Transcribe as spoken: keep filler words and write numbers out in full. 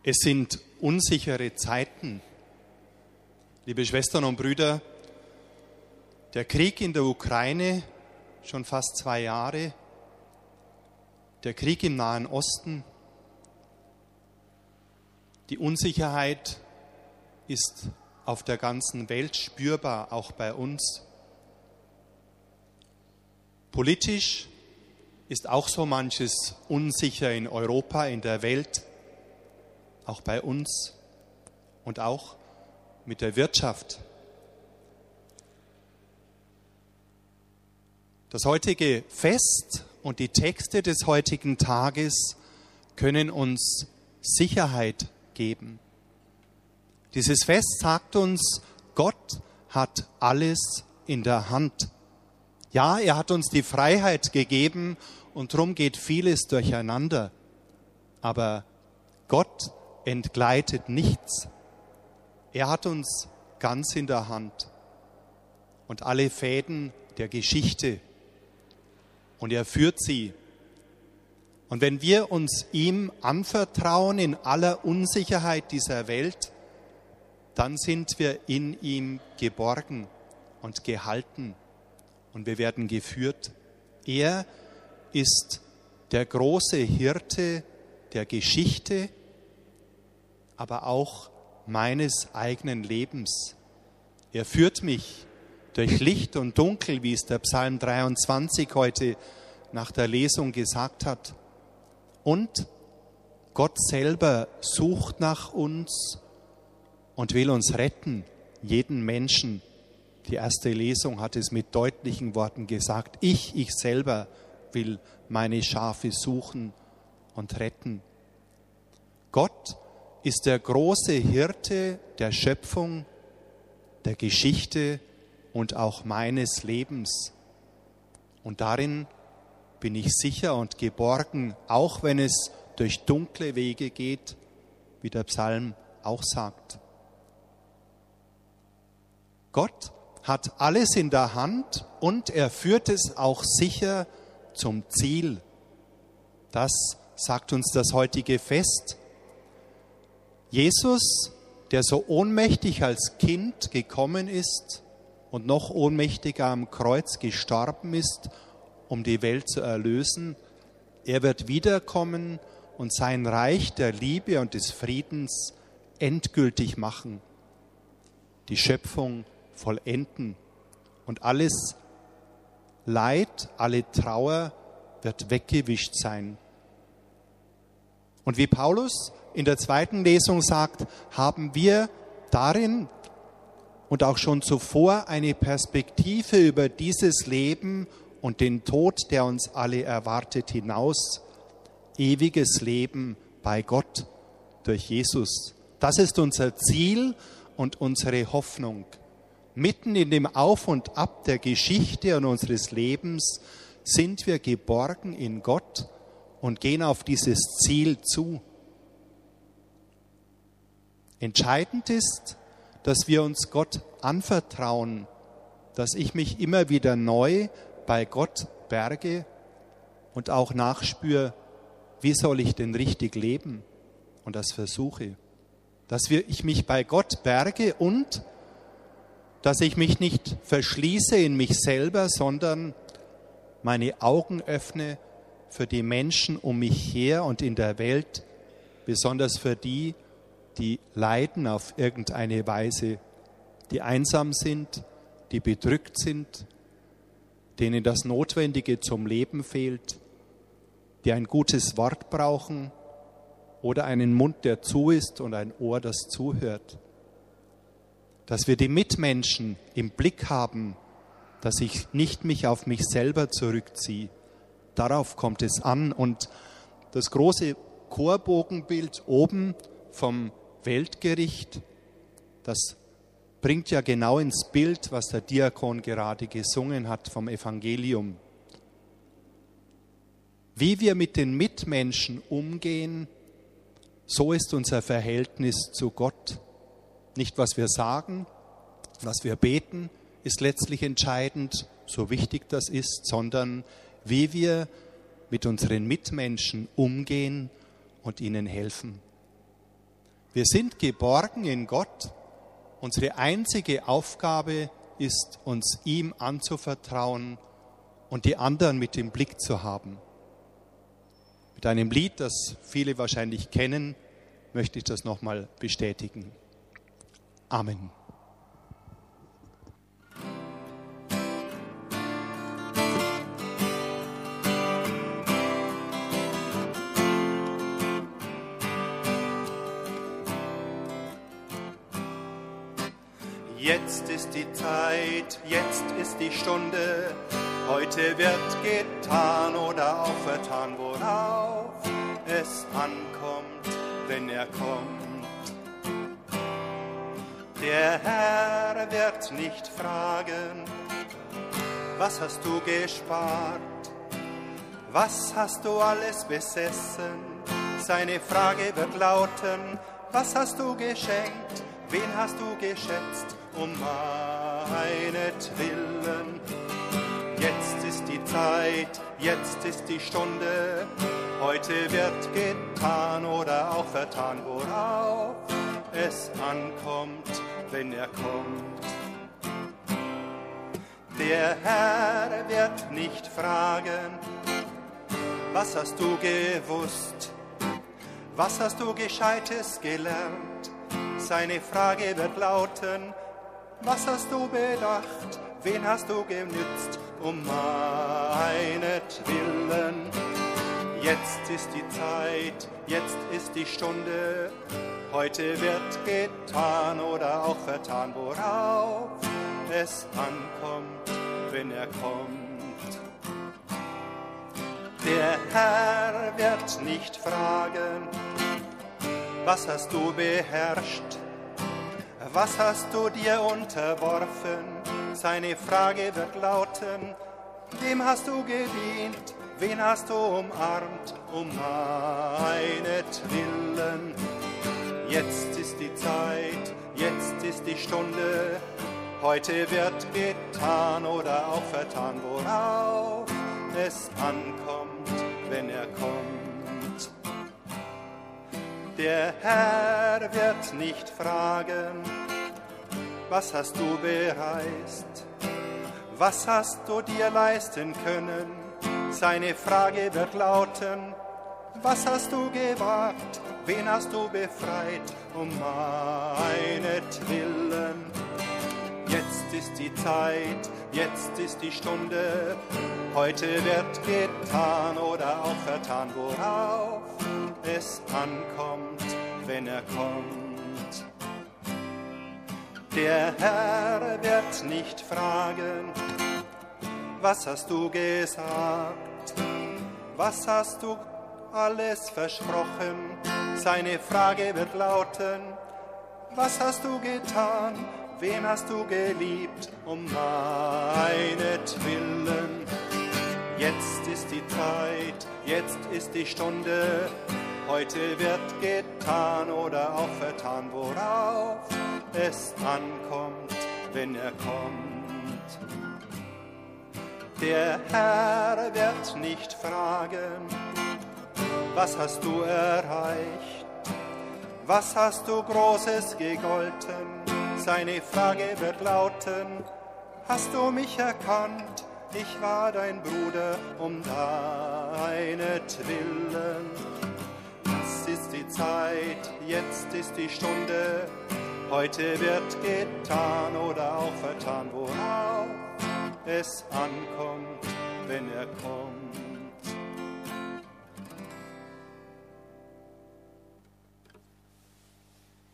Es sind unsichere Zeiten. Liebe Schwestern und Brüder, der Krieg in der Ukraine, schon fast zwei Jahre, der Krieg im Nahen Osten, die Unsicherheit ist auf der ganzen Welt spürbar, auch bei uns. Politisch ist auch so manches unsicher in Europa, in der Welt, auch bei uns und auch mit der Wirtschaft. Das heutige Fest und die Texte des heutigen Tages können uns Sicherheit geben. Dieses Fest sagt uns, Gott hat alles in der Hand. Ja, er hat uns die Freiheit gegeben und darum geht vieles durcheinander. Aber Gott entgleitet nichts. Er hat uns ganz in der Hand und alle Fäden der Geschichte. Und er führt sie. Und wenn wir uns ihm anvertrauen in aller Unsicherheit dieser Welt, dann sind wir in ihm geborgen und gehalten und wir werden geführt. Er ist der große Hirte der Geschichte, aber auch meines eigenen Lebens. Er führt mich durch Licht und Dunkel, wie es der Psalm dreiundzwanzig heute nach der Lesung gesagt hat. Und Gott selber sucht nach uns und will uns retten, jeden Menschen. Die erste Lesung hat es mit deutlichen Worten gesagt. Ich, ich selber will meine Schafe suchen und retten. Gott ist der große Hirte der Schöpfung, der Geschichte und auch meines Lebens. Und darin bin ich sicher und geborgen, auch wenn es durch dunkle Wege geht, wie der Psalm auch sagt. Gott hat alles in der Hand und er führt es auch sicher zum Ziel. Das sagt uns das heutige Fest. Jesus, der so ohnmächtig als Kind gekommen ist und noch ohnmächtiger am Kreuz gestorben ist, um die Welt zu erlösen, er wird wiederkommen und sein Reich der Liebe und des Friedens endgültig machen, die Schöpfung vollenden und alles Leid, alle Trauer wird weggewischt sein. Und wie Paulus in der zweiten Lesung sagt, haben wir darin und auch schon zuvor eine Perspektive über dieses Leben und den Tod, der uns alle erwartet, hinaus. Ewiges Leben bei Gott durch Jesus. Das ist unser Ziel und unsere Hoffnung. Mitten in dem Auf und Ab der Geschichte und unseres Lebens sind wir geborgen in Gott und gehen auf dieses Ziel zu. Entscheidend ist, dass wir uns Gott anvertrauen, dass ich mich immer wieder neu bei Gott berge und auch nachspüre, wie soll ich denn richtig leben und das versuche. Dass ich mich bei Gott berge und dass ich mich nicht verschließe in mich selber, sondern meine Augen öffne für die Menschen um mich her und in der Welt, besonders für die, die leiden auf irgendeine Weise, die einsam sind, die bedrückt sind, denen das Notwendige zum Leben fehlt, die ein gutes Wort brauchen oder einen Mund, der zu ist und ein Ohr, das zuhört. Dass wir die Mitmenschen im Blick haben, dass ich nicht mich auf mich selber zurückziehe. Darauf kommt es an. Und das große Chorbogenbild oben vom Weltgericht, das bringt ja genau ins Bild, was der Diakon gerade gesungen hat vom Evangelium. Wie wir mit den Mitmenschen umgehen, so ist unser Verhältnis zu Gott. Nicht, was wir sagen, was wir beten, ist letztlich entscheidend, so wichtig das ist, sondern wie wir mit unseren Mitmenschen umgehen und ihnen helfen. Wir sind geborgen in Gott. Unsere einzige Aufgabe ist, uns ihm anzuvertrauen und die anderen mit im Blick zu haben. Mit einem Lied, das viele wahrscheinlich kennen, möchte ich das nochmal bestätigen. Amen. Jetzt ist die Zeit, jetzt ist die Stunde, heute wird getan oder auch vertan, worauf es ankommt, wenn er kommt. Der Herr wird nicht fragen, was hast du gespart, was hast du alles besessen? Seine Frage wird lauten, was hast du geschenkt, wen hast du geschätzt? Um meinetwillen. Jetzt ist die Zeit, jetzt ist die Stunde, heute wird getan oder auch vertan, worauf es ankommt, wenn er kommt. Der Herr wird nicht fragen, was hast du gewusst, was hast du Gescheites gelernt? Seine Frage wird lauten, was hast du bedacht, wen hast du genützt, um meinetwillen? Jetzt ist die Zeit, jetzt ist die Stunde, heute wird getan oder auch vertan, worauf es ankommt, wenn er kommt. Der Herr wird nicht fragen, was hast du beherrscht, was hast du dir unterworfen? Seine Frage wird lauten, wem hast du gedient, wen hast du umarmt, um meinetwillen? Jetzt ist die Zeit, jetzt ist die Stunde, heute wird getan oder auch vertan, worauf es ankommt, wenn er kommt. Der Herr wird nicht fragen, was hast du bereist, was hast du dir leisten können? Seine Frage wird lauten, was hast du gewagt, wen hast du befreit, um meinetwillen? Jetzt ist die Zeit, jetzt ist die Stunde, heute wird getan oder auch vertan, worauf es ankommt, wenn er kommt. Der Herr wird nicht fragen, was hast du gesagt, was hast du alles versprochen? Seine Frage wird lauten, was hast du getan, wen hast du geliebt, um meinetwillen? Jetzt ist die Zeit, jetzt ist die Stunde, heute wird getan oder auch vertan, worauf es ankommt, wenn er kommt. Der Herr wird nicht fragen, was hast du erreicht, was hast du Großes gegolten? Seine Frage wird lauten, hast du mich erkannt? Ich war dein Bruder um deinetwillen. Jetzt ist die Zeit, jetzt ist die Stunde, heute wird getan oder auch vertan, worauf es ankommt, wenn er kommt.